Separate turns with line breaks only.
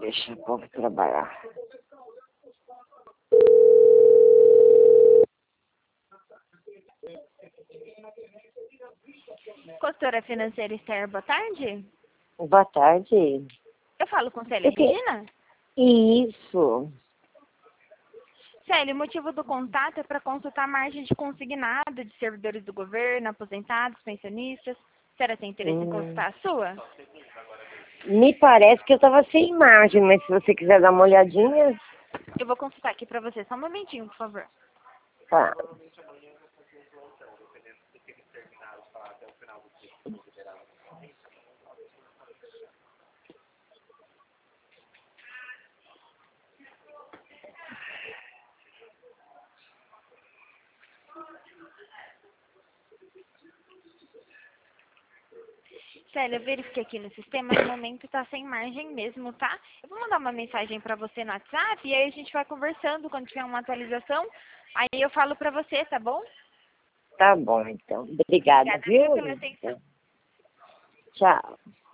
Deixa o povo trabalhar.
Consultora financeira Esther, boa tarde.
Boa tarde.
Eu falo com Célia Regina?
Isso.
Célia, o motivo do contato é para consultar a margem de consignado de servidores do governo, aposentados, pensionistas. A senhora tem interesse em consultar a sua?
Me parece que eu estava sem imagem, mas se você quiser dar uma olhadinha...
Eu vou consultar aqui para você. Só um momentinho, por favor.
Tá.
Célia, eu verifiquei aqui no sistema, no momento está sem margem mesmo, tá? Eu vou mandar uma mensagem para você no WhatsApp e aí a gente vai conversando quando tiver uma atualização. Aí eu falo para você, tá bom?
Tá bom, então. Obrigada,
Obrigada,
viu?
pela atenção.
Tchau.